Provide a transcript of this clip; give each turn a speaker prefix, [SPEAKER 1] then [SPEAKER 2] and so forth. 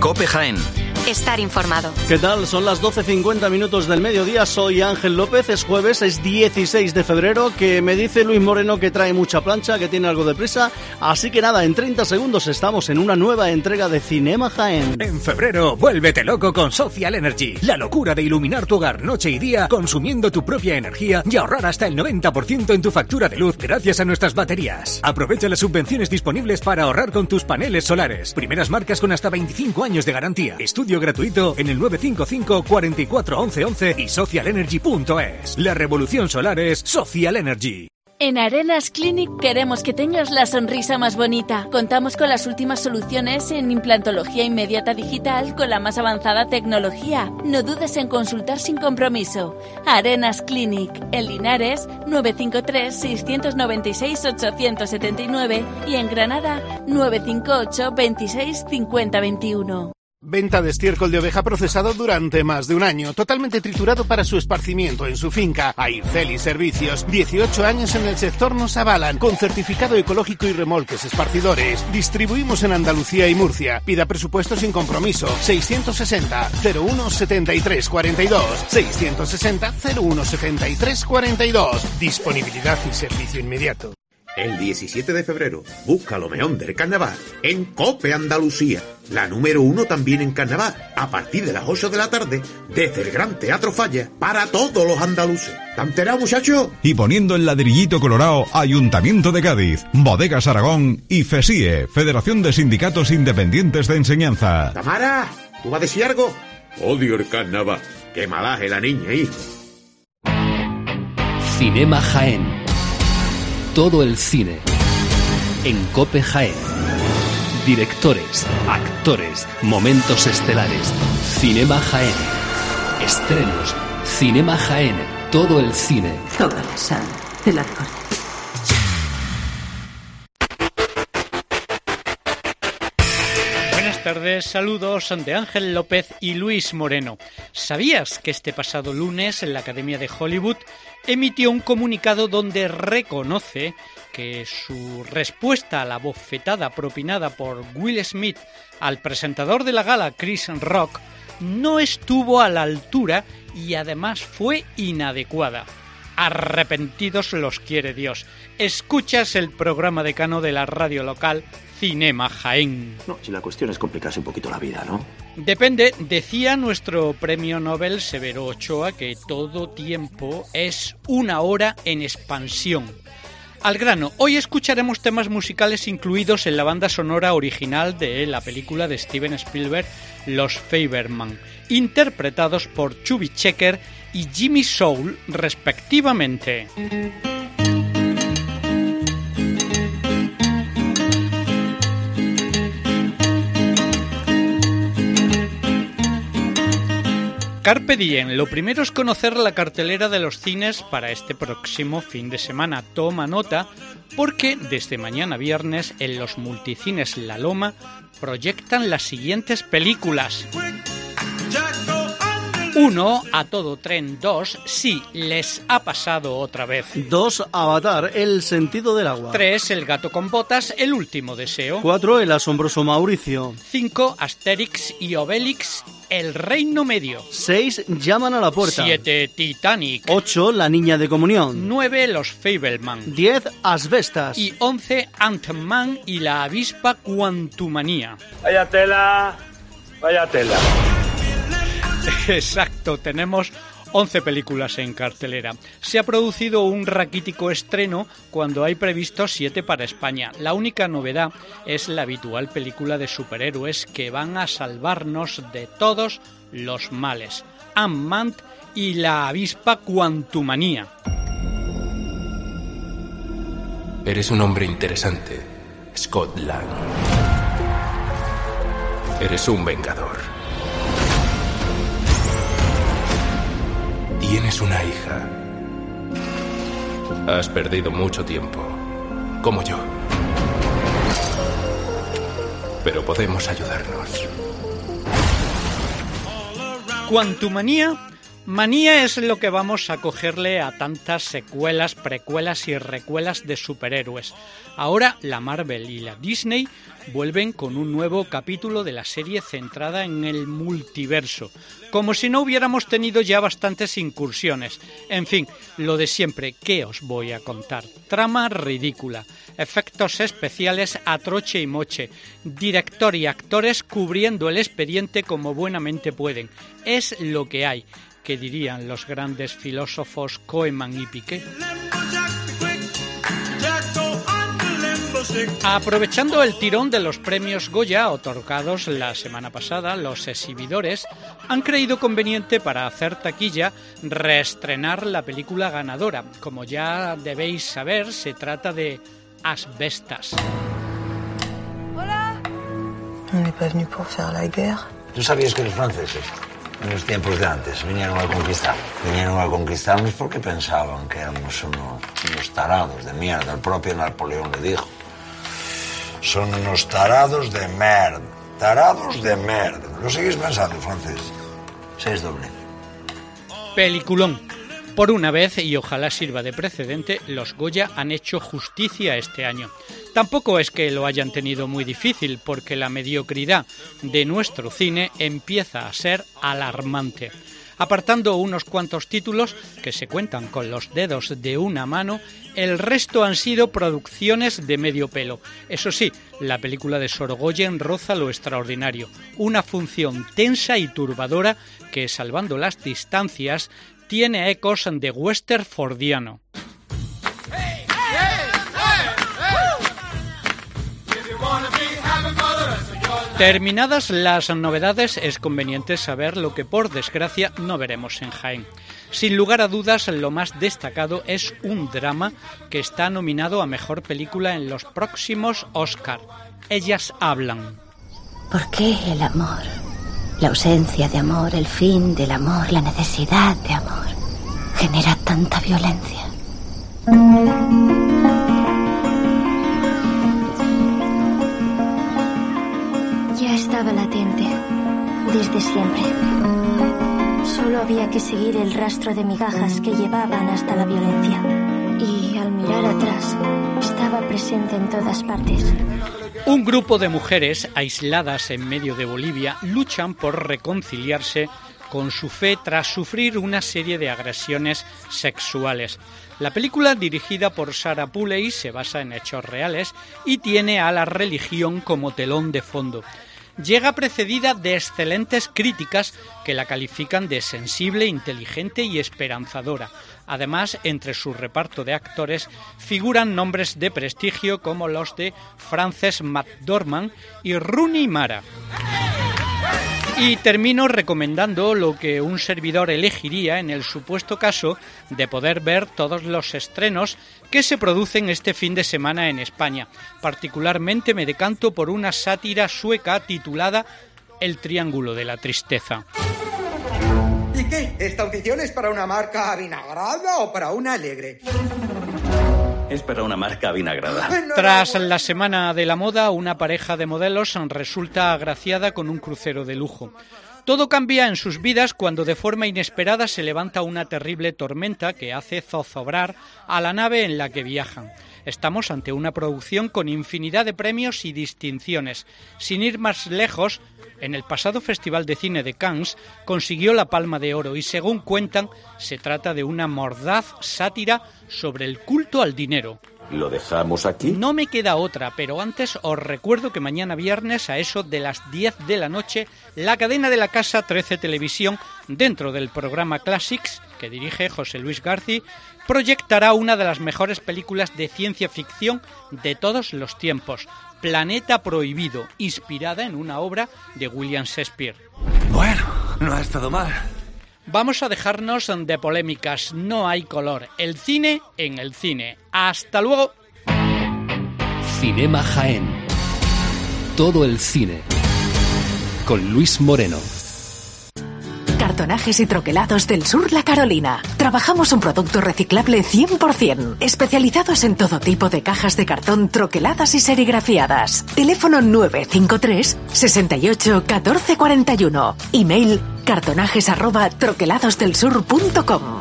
[SPEAKER 1] COPE Jaén.
[SPEAKER 2] Estar informado.
[SPEAKER 3] ¿Qué tal? Son las 12:50 minutos del mediodía. Soy Ángel López. Es jueves, es 16 de febrero. Que me dice Luis Moreno que trae mucha plancha, que tiene algo de prisa. Así que nada, en 30 segundos estamos en una nueva entrega de Cinema Jaén.
[SPEAKER 4] En febrero, vuélvete loco con Social Energy. La locura de iluminar tu hogar noche y día consumiendo tu propia energía y ahorrar hasta el 90% en tu factura de luz gracias a nuestras baterías. Aprovecha las subvenciones disponibles para ahorrar con tus paneles solares. Primeras marcas con hasta 25 años de garantía. Estudio gratuito en el 955 44 11 11 y socialenergy.es. La revolución solar es Social Energy.
[SPEAKER 5] En Arenas Clinic queremos que tengas la sonrisa más bonita. Contamos con las últimas soluciones en implantología inmediata digital con la más avanzada tecnología. No dudes en consultar sin compromiso. Arenas Clinic, en Linares, 953 696 879 y en Granada, 958 26 50 21.
[SPEAKER 6] Venta de estiércol de oveja procesado durante más de un año, totalmente triturado para su esparcimiento en su finca. Aircel y Servicios, 18 años en el sector nos avalan, con certificado ecológico y remolques esparcidores. Distribuimos en Andalucía y Murcia. Pida presupuesto sin compromiso. 660 01 73 42. 660 01 73 42. Disponibilidad y servicio inmediato.
[SPEAKER 7] El 17 de febrero, busca lo mejor del carnaval en COPE Andalucía, la número 1 también en carnaval, a partir de las 8 de la tarde, desde el Gran Teatro Falla, para todos los andaluces. ¿Te has enterado, muchacho?
[SPEAKER 8] Y poniendo el ladrillito colorado, Ayuntamiento de Cádiz, Bodegas Aragón y FESIE, Federación de Sindicatos Independientes de Enseñanza.
[SPEAKER 7] Tamara, ¿tú vas a decir algo? Odio el carnaval. Qué malaje la niña, hijo.
[SPEAKER 9] Cinema Jaén. Todo el cine en COPE Jaén. Directores, actores, momentos estelares. Cinema Jaén. Estrenos. Cinema Jaén. Todo el cine.
[SPEAKER 10] Toda la sal del alcohol.
[SPEAKER 11] Buenas tardes, saludos de Ángel López y Luis Moreno. ¿Sabías que este pasado lunes la Academia de Hollywood emitió un comunicado donde reconoce que su respuesta a la bofetada propinada por Will Smith al presentador de la gala Chris Rock no estuvo a la altura y además fue inadecuada? Arrepentidos los quiere Dios. Escuchas el programa decano de la radio local Cinema Jaén.
[SPEAKER 12] No, si la cuestión es complicarse un poquito la vida, ¿no?
[SPEAKER 11] Depende, decía nuestro premio Nobel Severo Ochoa que todo tiempo es una hora en expansión. Al grano, hoy escucharemos temas musicales incluidos en la banda sonora original de la película de Steven Spielberg, Los Fabelmans, interpretados por Chubby Checker y Jimmy Soul, respectivamente. Carpe diem, lo primero es conocer la cartelera de los cines para este próximo fin de semana. Toma nota, porque desde mañana viernes en los multicines La Loma proyectan las siguientes películas. 1. A todo tren. 2. Sí, les ha pasado otra vez.
[SPEAKER 3] 2. Avatar, el sentido del agua.
[SPEAKER 11] 3. El gato con botas, el último deseo.
[SPEAKER 3] 4. El asombroso Mauricio.
[SPEAKER 11] 5. Asterix y Obelix, el reino medio.
[SPEAKER 3] 6. Llaman a la puerta.
[SPEAKER 11] 7. Titanic.
[SPEAKER 3] 8. La niña de comunión.
[SPEAKER 11] 9. Los Fabelmans.
[SPEAKER 3] 10. Asbestas.
[SPEAKER 11] Y 11. Ant-Man y la avispa Quantumania.
[SPEAKER 13] Vaya tela, vaya tela.
[SPEAKER 11] Exacto, tenemos 11 películas en cartelera. Se ha producido un raquítico estreno cuando hay previstos 7 para España. La única novedad es la habitual película de superhéroes que van a salvarnos de todos los males. Ant-Man y la avispa Quantumania.
[SPEAKER 14] Eres un hombre interesante, Scott Lang. Eres un vengador. Tienes una hija. Has perdido mucho tiempo, como yo. Pero podemos ayudarnos.
[SPEAKER 11] Quantumania Manía es lo que vamos a cogerle a tantas secuelas, precuelas y recuelas de superhéroes. Ahora la Marvel y la Disney vuelven con un nuevo capítulo de la serie centrada en el multiverso, como si no hubiéramos tenido ya bastantes incursiones. En fin, lo de siempre, ¿qué os voy a contar? Trama ridícula, efectos especiales a troche y moche, director y actores cubriendo el expediente como buenamente pueden. Es lo que hay. ¿Qué dirían los grandes filósofos Koeman y Piqué? Aprovechando el tirón de los premios Goya otorgados la semana pasada, los exhibidores han creído conveniente, para hacer taquilla, reestrenar la película ganadora. Como ya debéis saber, se trata de Asbestas.
[SPEAKER 1] Hola. On n'est pas venu pour faire la guerre.
[SPEAKER 2] ¿Tú sabías que los franceses, en los tiempos de antes, vinieron a conquistar? Vinieron a conquistarnos porque pensaban que éramos unos tarados de mierda. El propio Napoleón le dijo. Son unos tarados de merda. Tarados de merda. ¿Lo seguís pensando, francés? 6 doble.
[SPEAKER 11] Peliculón. Por una vez, y ojalá sirva de precedente, los Goya han hecho justicia este año. Tampoco es que lo hayan tenido muy difícil, porque la mediocridad de nuestro cine empieza a ser alarmante. Apartando unos cuantos títulos que se cuentan con los dedos de una mano, el resto han sido producciones de medio pelo. Eso sí, la película de Sorogoyen roza lo extraordinario. Una función tensa y turbadora que, salvando las distancias, tiene ecos de western fordiano. Terminadas las novedades, es conveniente saber lo que por desgracia no veremos en Jaén. Sin lugar a dudas, lo más destacado es un drama que está nominado a Mejor Película en los próximos Oscar. Ellas hablan.
[SPEAKER 15] ¿Por qué el amor? La ausencia de amor, el fin del amor, la necesidad de amor, genera tanta violencia.
[SPEAKER 16] Ya estaba latente, desde siempre. Solo había que seguir el rastro de migajas que llevaban hasta la violencia. Y al mirar atrás, estaba presente en todas partes.
[SPEAKER 11] Un grupo de mujeres aisladas en medio de Bolivia luchan por reconciliarse con su fe tras sufrir una serie de agresiones sexuales. La película, dirigida por Sarah Polley, se basa en hechos reales y tiene a la religión como telón de fondo. Llega precedida de excelentes críticas que la califican de sensible, inteligente y esperanzadora. Además, entre su reparto de actores figuran nombres de prestigio como los de Frances McDormand y Rooney Mara. Y termino recomendando lo que un servidor elegiría en el supuesto caso de poder ver todos los estrenos que se producen este fin de semana en España. Particularmente me decanto por una sátira sueca titulada El Triángulo de la Tristeza.
[SPEAKER 17] ¿Y qué? ¿Esta audición es para una marca avinagrada o para una alegre?
[SPEAKER 12] Es para una marca vinagrada.
[SPEAKER 11] Tras la Semana de la Moda, una pareja de modelos resulta agraciada con un crucero de lujo. Todo cambia en sus vidas cuando de forma inesperada se levanta una terrible tormenta que hace zozobrar a la nave en la que viajan. Estamos ante una producción con infinidad de premios y distinciones. Sin ir más lejos, en el pasado Festival de Cine de Cannes consiguió la Palma de Oro y, según cuentan, se trata de una mordaz sátira sobre el culto al dinero.
[SPEAKER 12] ¿Lo dejamos aquí?
[SPEAKER 11] No me queda otra, pero antes os recuerdo que mañana viernes, a eso de las 10 de la noche, la cadena de la casa 13 Televisión, dentro del programa Classics, que dirige José Luis García, proyectará una de las mejores películas de ciencia ficción de todos los tiempos, Planeta Prohibido, inspirada en una obra de William Shakespeare.
[SPEAKER 18] Bueno, no ha estado mal.
[SPEAKER 11] Vamos a dejarnos de polémicas, no hay color. El cine en el cine. ¡Hasta luego!
[SPEAKER 9] Cinema Jaén. Todo el cine. Con Luis Moreno.
[SPEAKER 19] Cartonajes y Troquelados del Sur La Carolina. Trabajamos un producto reciclable 100%, especializados en todo tipo de cajas de cartón troqueladas y serigrafiadas. Teléfono 953 68 14 41. Email cartonajes@troqueladosdelsur.com.